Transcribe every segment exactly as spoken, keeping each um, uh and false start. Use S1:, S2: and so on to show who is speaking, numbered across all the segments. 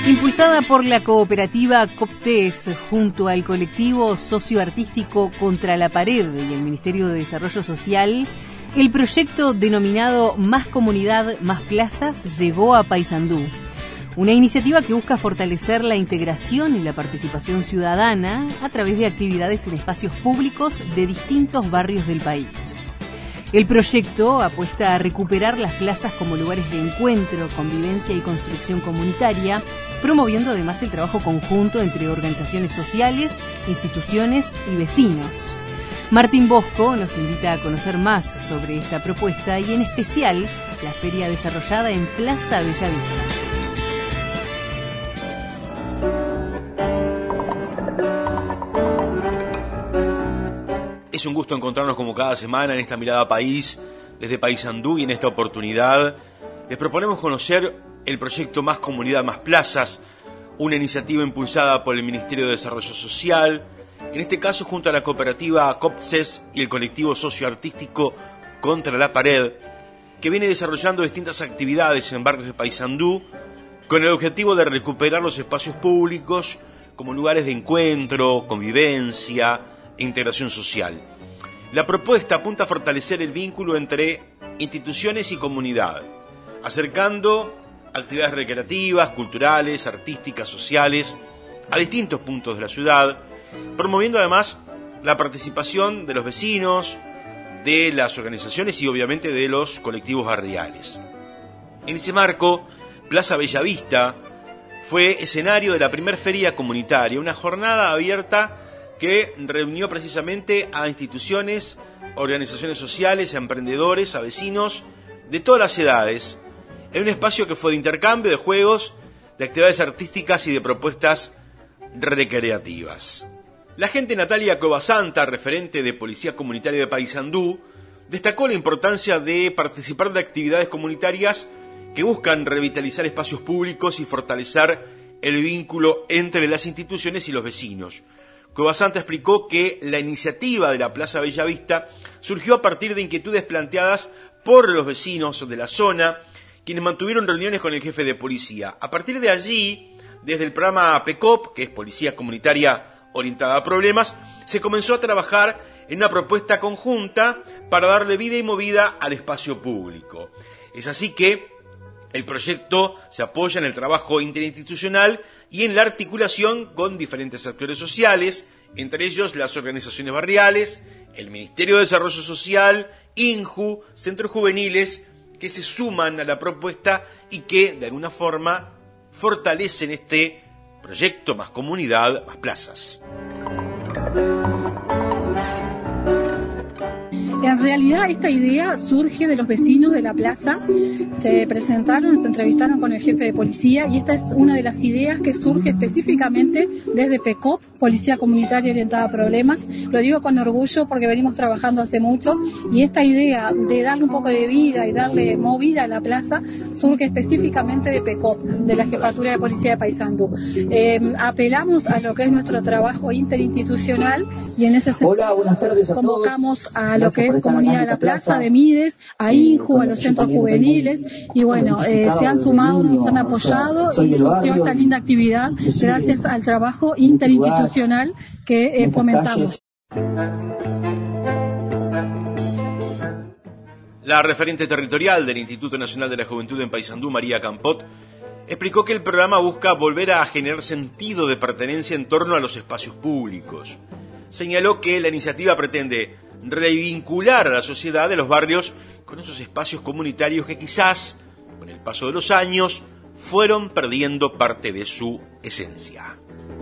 S1: Impulsada por la cooperativa Coptes junto al colectivo socioartístico Contra la Pared y el Ministerio de Desarrollo Social, el proyecto denominado Más Comunidad, Más Plazas llegó a Paysandú. Una iniciativa que busca fortalecer la integración y la participación ciudadana a través de actividades en espacios públicos de distintos barrios del país. El proyecto apuesta a recuperar las plazas como lugares de encuentro, convivencia y construcción comunitaria, promoviendo además el trabajo conjunto entre organizaciones sociales, instituciones y vecinos. Martín Bosco nos invita a conocer más sobre esta propuesta y en especial la feria desarrollada en Plaza Bellavista.
S2: Es un gusto encontrarnos como cada semana en esta mirada país, desde Paysandú, y en esta oportunidad les proponemos conocer el proyecto Más Comunidad, Más Plazas, una iniciativa impulsada por el Ministerio de Desarrollo Social, en este caso junto a la cooperativa Coptes y el colectivo socioartístico Contra la Pared, que viene desarrollando distintas actividades en barrios de Paysandú con el objetivo de recuperar los espacios públicos como lugares de encuentro, convivencia e integración social. La propuesta apunta a fortalecer el vínculo entre instituciones y comunidad, acercando actividades recreativas, culturales, artísticas, sociales a distintos puntos de la ciudad, promoviendo además la participación de los vecinos, de las organizaciones y obviamente de los colectivos barriales. En ese marco, Plaza Bellavista fue escenario de la primer feria comunitaria, una jornada abierta que reunió precisamente a instituciones, organizaciones sociales, a emprendedores, a vecinos de todas las edades, en un espacio que fue de intercambio de juegos, de actividades artísticas y de propuestas recreativas. La agente Natalia Covasanta, referente de Policía Comunitaria de Paysandú, destacó la importancia de participar de actividades comunitarias que buscan revitalizar espacios públicos y fortalecer el vínculo entre las instituciones y los vecinos. Covasanta explicó que la iniciativa de la Plaza Bellavista surgió a partir de inquietudes planteadas por los vecinos de la zona, quienes mantuvieron reuniones con el jefe de policía. A partir de allí, desde el programa PECOP, que es Policía Comunitaria Orientada a Problemas, se comenzó a trabajar en una propuesta conjunta para darle vida y movida al espacio público. Es así que el proyecto se apoya en el trabajo interinstitucional y en la articulación con diferentes actores sociales, entre ellos las organizaciones barriales, el Ministerio de Desarrollo Social, INJU, centros juveniles, que se suman a la propuesta y que, de alguna forma, fortalecen este proyecto Más Comunidad, Más Plazas.
S3: En realidad esta idea surge de los vecinos de la plaza, se presentaron, se entrevistaron con el jefe de policía y esta es una de las ideas que surge específicamente desde PECOP, Policía Comunitaria Orientada a Problemas. Lo digo con orgullo porque venimos trabajando hace mucho y esta idea de darle un poco de vida y darle movida a la plaza surge específicamente de PECOP, de la Jefatura de Policía de Paysandú. Eh, apelamos a lo que es nuestro trabajo interinstitucional y en ese sentido convocamos a lo que es Comunidad de la Plaza, de Mides, a INJU, a los centros juveniles y bueno, eh, se han sumado, nos han apoyado y surgió esta linda actividad gracias al trabajo interinstitucional que eh, fomentamos.
S2: La referente territorial del Instituto Nacional de la Juventud en Paysandú, María Campot, explicó que el programa busca volver a generar sentido de pertenencia en torno a los espacios públicos. Señaló que la iniciativa pretende revincular a la sociedad de los barrios con esos espacios comunitarios que quizás, con el paso de los años, fueron perdiendo parte de su esencia.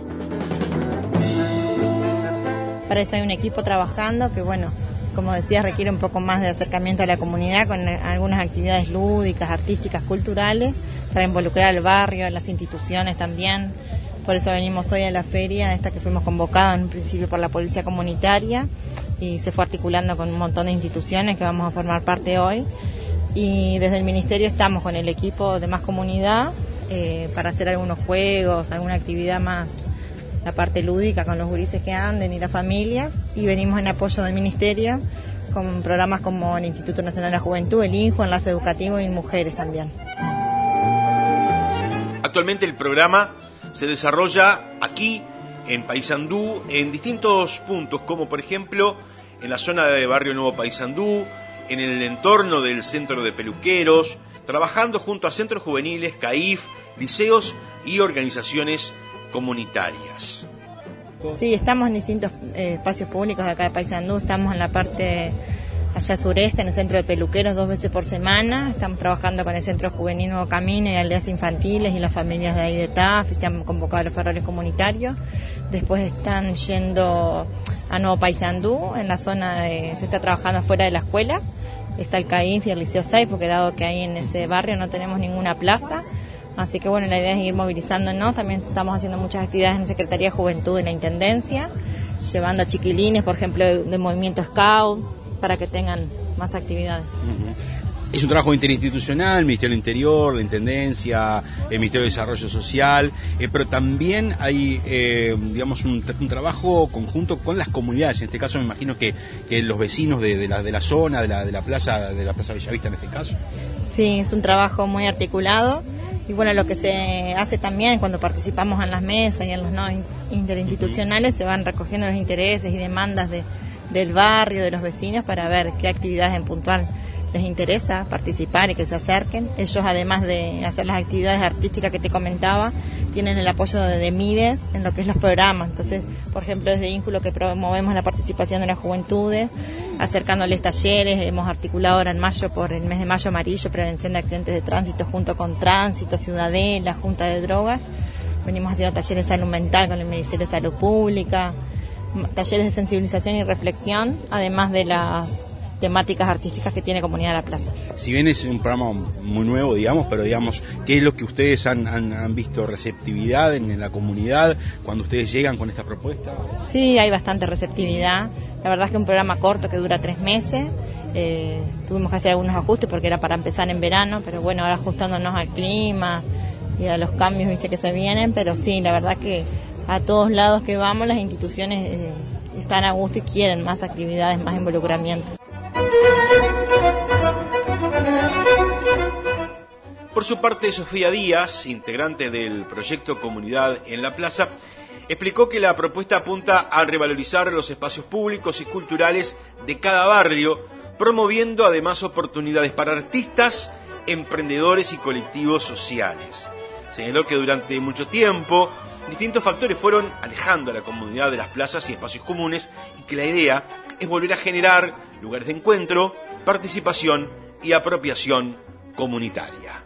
S4: Para eso hay un equipo trabajando que, bueno, como decías, requiere un poco más de acercamiento a la comunidad con algunas actividades lúdicas, artísticas, culturales, para involucrar al barrio, a las instituciones también. Por eso venimos hoy a la feria, esta que fuimos convocados en principio por la Policía Comunitaria y se fue articulando con un montón de instituciones que vamos a formar parte hoy. Y desde el Ministerio estamos con el equipo de Más Comunidad eh, para hacer algunos juegos, alguna actividad más, la parte lúdica con los gurises que anden y las familias. Y venimos en apoyo del Ministerio con programas como el Instituto Nacional de la Juventud, el INJU, Enlace Educativo y Mujeres también.
S2: Actualmente el programa se desarrolla aquí en Paysandú en distintos puntos, como por ejemplo en la zona de Barrio Nuevo Paysandú, en el entorno del Centro de Peluqueros, trabajando junto a centros juveniles, C A I F, liceos y organizaciones comunitarias.
S4: Sí, estamos en distintos eh, espacios públicos de acá de Paysandú. Estamos en la parte allá sureste, en el Centro de Peluqueros, dos veces por semana. Estamos trabajando con el Centro Juvenil Nuevo Camino y aldeas infantiles y las familias de ahí de T A F, y se han convocado a los ferroles comunitarios. Después están yendo a Nuevo Paysandú, en la zona de, se está trabajando afuera de la escuela. Está el C A I F y el Liceo seis, porque dado que ahí en ese barrio no tenemos ninguna plaza. Así que bueno, la idea es ir movilizándonos. También estamos haciendo muchas actividades en la Secretaría de Juventud y la Intendencia, llevando a chiquilines, por ejemplo, del de movimiento Scout, para que tengan más actividades.
S5: Uh-huh. Es un trabajo interinstitucional, el Ministerio del Interior, la Intendencia, el Ministerio de Desarrollo Social, eh, pero también hay, eh, digamos, un, un trabajo conjunto con las comunidades. En este caso me imagino que, que los vecinos de, de, la, de la zona, de la, de la plaza, de la Plaza Bellavista en este caso.
S4: Sí, es un trabajo muy articulado. Y bueno, lo que se hace también cuando participamos en las mesas y en los no interinstitucionales, se van recogiendo los intereses y demandas de, del barrio, de los vecinos, para ver qué actividades en puntual les interesa participar y que se acerquen. Ellos, además de hacer las actividades artísticas que te comentaba, tienen el apoyo de, de Mides en lo que es los programas. Entonces, por ejemplo, desde Ínculo, que promovemos la participación de las juventudes, acercándoles talleres. Hemos articulado ahora en mayo, por el mes de mayo amarillo, prevención de accidentes de tránsito, junto con Tránsito, Ciudadela, Junta de Drogas. Venimos haciendo talleres de salud mental con el Ministerio de Salud Pública, talleres de sensibilización y reflexión, además de las temáticas artísticas que tiene Comunidad de la Plaza.
S5: Si bien es un programa muy nuevo, digamos, pero digamos, ¿qué es lo que ustedes han, han, han visto receptividad en, en la comunidad cuando ustedes llegan con esta propuesta?
S4: Sí, hay bastante receptividad. La verdad es que un programa corto que dura tres meses. Eh, tuvimos que hacer algunos ajustes porque era para empezar en verano, pero bueno, ahora ajustándonos al clima y a los cambios, viste, que se vienen. Pero sí, la verdad que a todos lados que vamos, las instituciones eh, están a gusto y quieren más actividades, más involucramiento.
S2: Por su parte, Sofía Díaz, integrante del proyecto Comunidad en la Plaza, explicó que la propuesta apunta a revalorizar los espacios públicos y culturales de cada barrio, promoviendo además oportunidades para artistas, emprendedores y colectivos sociales. Señaló que durante mucho tiempo distintos factores fueron alejando a la comunidad de las plazas y espacios comunes, y que la idea es volver a generar lugares de encuentro, participación y apropiación comunitaria.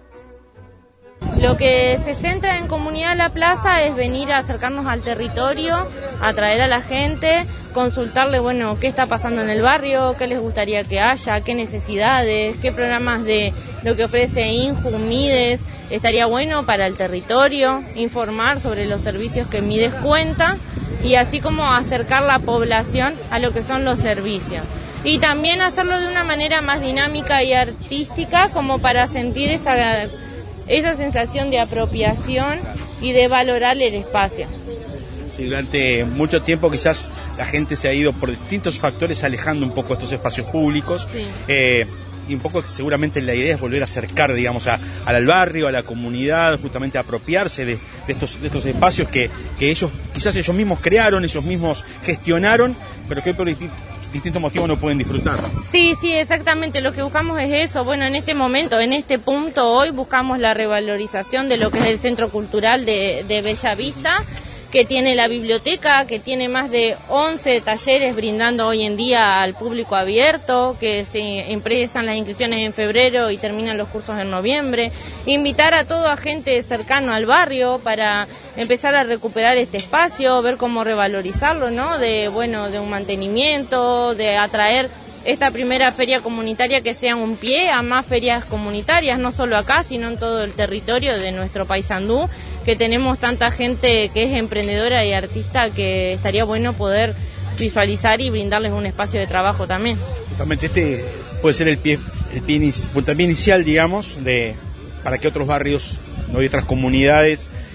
S6: Lo que se centra en Comunidad La Plaza es venir a acercarnos al territorio, atraer a la gente, consultarle, bueno, qué está pasando en el barrio, qué les gustaría que haya, qué necesidades, qué programas de lo que ofrece INJU, Mides, estaría bueno para el territorio, informar sobre los servicios que Mides cuenta y así como acercar la población a lo que son los servicios. Y también hacerlo de una manera más dinámica y artística, como para sentir esa, esa sensación de apropiación y de valorar el espacio.
S5: Sí, durante mucho tiempo quizás la gente se ha ido por distintos factores alejando un poco estos espacios públicos.
S6: Sí.
S5: Eh, y un poco seguramente la idea es volver a acercar, digamos, a, al barrio, a la comunidad, justamente a apropiarse de, de, estos, de estos espacios que, que ellos, quizás ellos mismos crearon, ellos mismos gestionaron, pero que por distintos distintos motivos no pueden disfrutar.
S6: Sí, sí, exactamente, lo que buscamos es eso. Bueno, en este momento, en este punto hoy, buscamos la revalorización de lo que es el Centro Cultural de, de Bellavista, que tiene la biblioteca, que tiene más de once talleres brindando hoy en día al público abierto, que se empiezan las inscripciones en febrero y terminan los cursos en noviembre. Invitar a toda gente cercano al barrio para empezar a recuperar este espacio, ver cómo revalorizarlo, ¿no? De, bueno, de un mantenimiento, de atraer esta primera feria comunitaria que sea un pie a más ferias comunitarias, no solo acá, sino en todo el territorio de nuestro Paysandú, que tenemos tanta gente que es emprendedora y artista que estaría bueno poder visualizar y brindarles un espacio de trabajo también.
S5: Justamente este puede ser el pie, el pie, el pie inicial, digamos, de para que otros barrios, no, y otras comunidades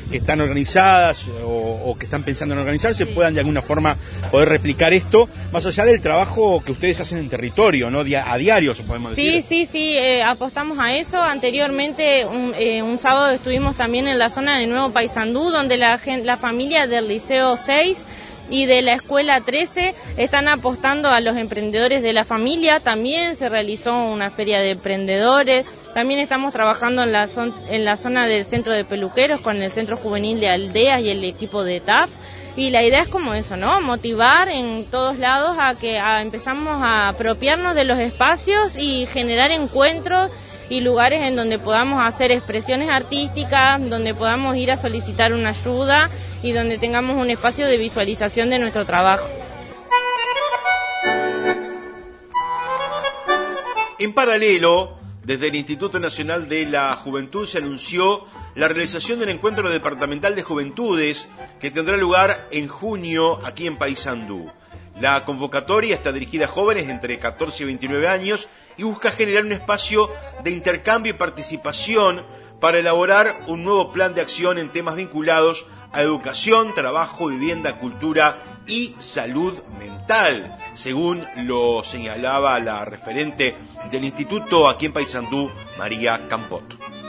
S5: que están organizadas o, o que están pensando en organizarse puedan de alguna forma poder replicar esto, más allá del trabajo que ustedes hacen en territorio, ¿no? A diario, podemos decir.
S6: Sí, sí, sí, eh, apostamos a eso. Anteriormente, un, eh, un sábado estuvimos también en la zona de Nuevo Paysandú, donde la, gente, la familia del Liceo seis y de la Escuela trece están apostando a los emprendedores de la familia. También se realizó una feria de emprendedores. También estamos trabajando en la, zon en la zona del centro de peluqueros con el Centro Juvenil de Aldeas y el equipo de T A F. Y la idea es como eso, ¿no? Motivar en todos lados a que a, empezamos a apropiarnos de los espacios y generar encuentros y lugares en donde podamos hacer expresiones artísticas, donde podamos ir a solicitar una ayuda y donde tengamos un espacio de visualización de nuestro trabajo.
S2: En paralelo, desde el Instituto Nacional de la Juventud se anunció la realización del Encuentro Departamental de Juventudes que tendrá lugar en junio aquí en Paysandú. La convocatoria está dirigida a jóvenes entre catorce y veintinueve años y busca generar un espacio de intercambio y participación para elaborar un nuevo plan de acción en temas vinculados a educación, trabajo, vivienda, cultura y salud mental, según lo señalaba la referente del instituto aquí en Paysandú, María Campot.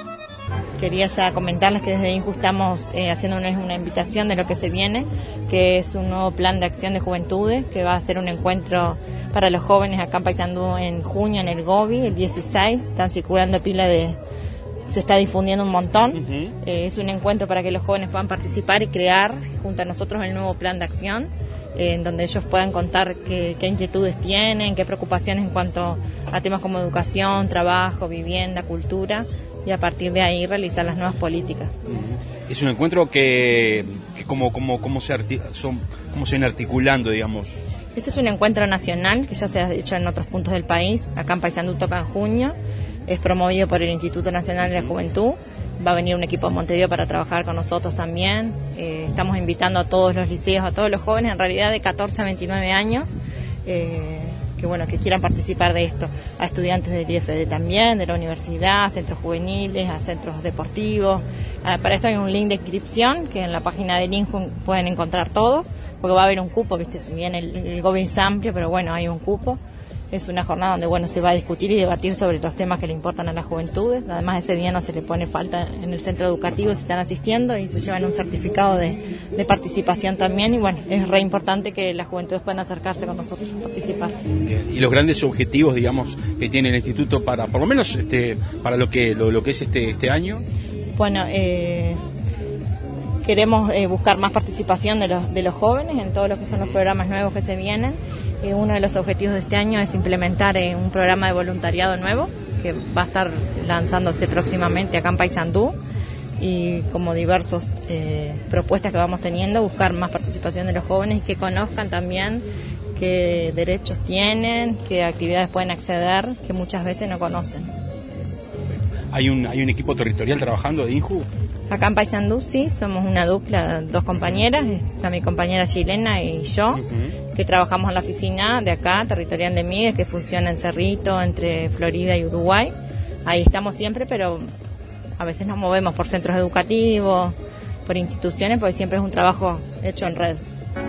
S4: Quería ya comentarles que desde INJU estamos eh, haciéndoles una invitación de lo que se viene, que es un nuevo plan de acción de juventudes, que va a ser un encuentro para los jóvenes acá en Paysandú en junio en el Gobi, el dieciséis, están circulando pila de... se está difundiendo un montón. Uh-huh. eh, es un encuentro para que los jóvenes puedan participar y crear junto a nosotros el nuevo plan de acción, eh, en donde ellos puedan contar qué, qué inquietudes tienen, qué preocupaciones en cuanto a temas como educación, trabajo, vivienda, cultura, y a partir de ahí realizar las nuevas políticas.
S5: Uh-huh. Es un encuentro que, que como, como, como se arti- son, cómo se viene articulando, digamos.
S4: Este es un encuentro nacional que ya se ha hecho en otros puntos del país. Acá en Paysandú toca en junio. Es promovido por el Instituto Nacional de la Juventud. Va a venir un equipo de Montevideo para trabajar con nosotros también. Eh, estamos invitando a todos los liceos, a todos los jóvenes, en realidad de catorce a veintinueve años, eh, que bueno, que quieran participar de esto. A estudiantes del I F D también, de la universidad, a centros juveniles, a centros deportivos. Ah, para esto hay un link de inscripción que en la página del INJU pueden encontrar todo, porque va a haber un cupo, viste, si bien el, el Gobi es amplio, pero bueno, hay un cupo. Es una jornada donde bueno se va a discutir y debatir sobre los temas que le importan a las juventudes. Además, ese día no se le pone falta en el centro educativo si están asistiendo y se llevan un certificado de, de participación también. Y bueno, es re importante que las juventudes puedan acercarse con nosotros a participar.
S5: Bien. Y los grandes objetivos, digamos, que tiene el instituto para, por lo menos, este, para lo que lo, lo que es este este año.
S4: Bueno, eh, queremos eh, buscar más participación de los de los jóvenes en todos los que son los programas nuevos que se vienen. Eh, uno de los objetivos de este año es implementar eh, un programa de voluntariado nuevo que va a estar lanzándose próximamente acá en Paysandú, y como diversas eh, propuestas que vamos teniendo, buscar más participación de los jóvenes y que conozcan también qué derechos tienen, qué actividades pueden acceder, que muchas veces no conocen.
S5: ¿Hay un, hay un equipo territorial trabajando de INJU?
S4: Acá en Paysandú sí, somos una dupla, dos compañeras, está mi compañera chilena y yo, uh-huh. que trabajamos en la oficina de acá, territorial de Miguel, que funciona en Cerrito, entre Florida y Uruguay. Ahí estamos siempre, pero a veces nos movemos por centros educativos, por instituciones, porque siempre es un trabajo hecho en red.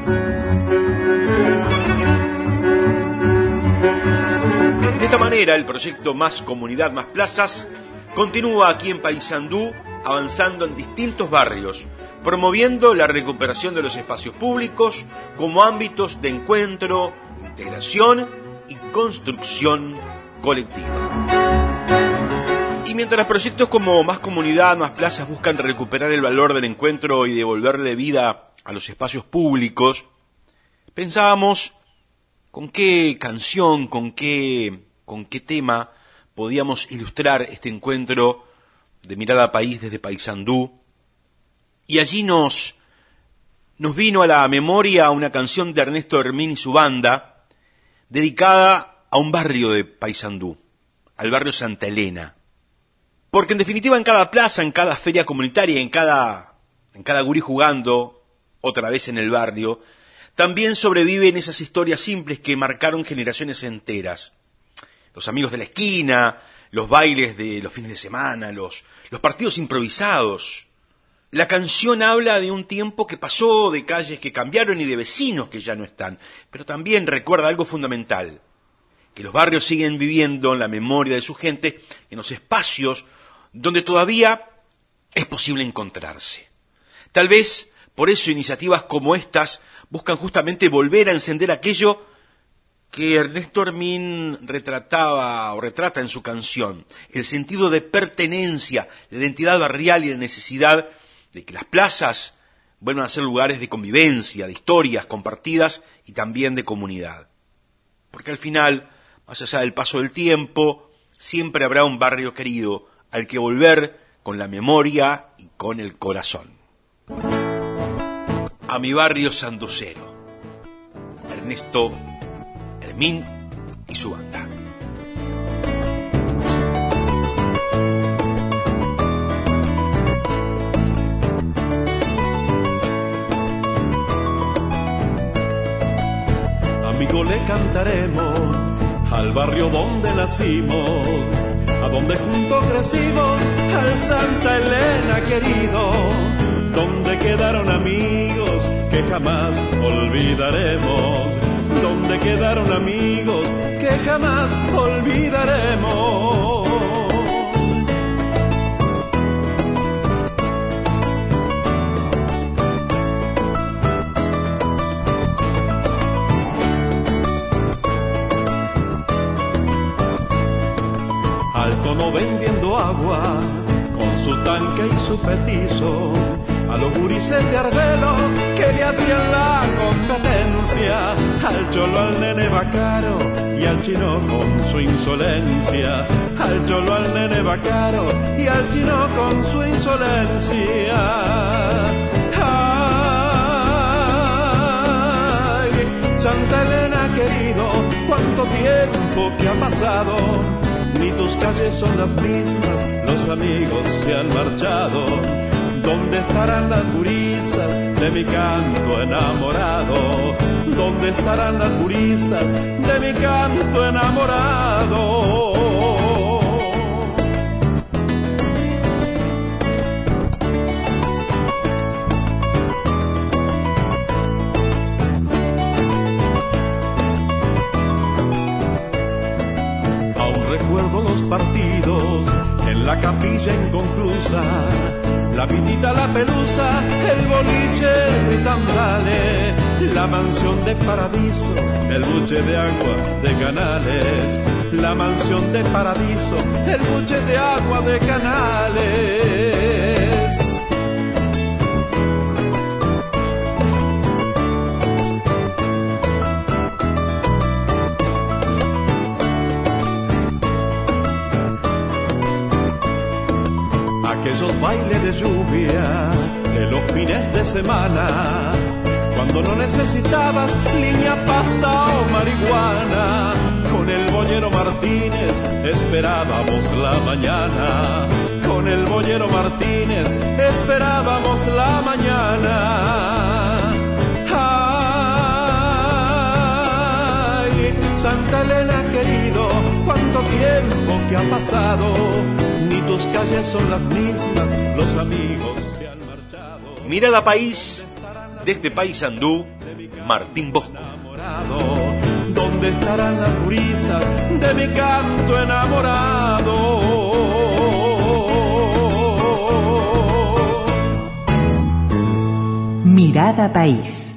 S2: De esta manera, el proyecto Más Comunidad, Más Plazas continúa aquí en Paysandú, avanzando en distintos barrios, promoviendo la recuperación de los espacios públicos como ámbitos de encuentro, integración y construcción colectiva. Y mientras proyectos como Más Comunidad, Más Plazas buscan recuperar el valor del encuentro y devolverle vida a los espacios públicos, pensábamos con qué canción, con qué, con qué tema podíamos ilustrar este encuentro de Mirada País desde Paysandú, y allí nos, nos vino a la memoria una canción de Ernesto Hermín y su banda, dedicada a un barrio de Paysandú, al barrio Santa Elena. Porque en definitiva en cada plaza, en cada feria comunitaria, en cada, en cada gurí jugando, otra vez en el barrio, también sobreviven esas historias simples que marcaron generaciones enteras. Los amigos de la esquina, los bailes de los fines de semana, los, los partidos improvisados, La canción habla de un tiempo que pasó, de calles que cambiaron y de vecinos que ya no están, pero también recuerda algo fundamental, que los barrios siguen viviendo en la memoria de su gente, en los espacios donde todavía es posible encontrarse. Tal vez por eso iniciativas como estas buscan justamente volver a encender aquello que Ernesto Hermín retrataba o retrata en su canción, el sentido de pertenencia, la identidad barrial y la necesidad de que las plazas vuelvan a ser lugares de convivencia, de historias compartidas y también de comunidad. Porque al final, más allá del paso del tiempo, siempre habrá un barrio querido al que volver con la memoria y con el corazón. A mi barrio sanducero, Ernesto Hermín y su banda.
S7: Amigo, le cantaremos al barrio donde nacimos, a donde juntos crecimos, al Santa Elena querido, donde quedaron amigos que jamás olvidaremos, donde quedaron amigos que jamás olvidaremos. Al cono vendiendo agua, con su tanque y su petizo, a los gurises de Arbelo que le hacían la competencia, al cholo, al nene Bacaro y al chino con su insolencia, al cholo, al nene Bacaro y al chino con su insolencia. Ay, Santa Elena querido, cuánto tiempo que ha pasado, ni tus calles son las mismas, los amigos se han marchado. ¿Dónde estarán las gurisas de mi canto enamorado? ¿Dónde estarán las gurisas de mi canto enamorado? Aún recuerdo los partidos en la capilla inconclusa, la pitita, la pelusa, el boliche, el ritandale, la mansión de Paradiso, el buche de agua de Canales, la mansión de Paradiso, el buche de agua de Canales. Aquellos bailes de lluvia de los fines de semana, cuando no necesitabas línea, pasta o marihuana, con el boyero Martínez esperábamos la mañana, con el boyero Martínez esperábamos la mañana. Ay, Santa Elena querido, cuánto tiempo que ha pasado, ni tus calles son las mismas, los amigos se han marchado.
S2: Mirada País, desde Paysandú, Martín Bosco.
S7: ¿Dónde estarán las gurisas de mi canto enamorado?
S8: Mirada País.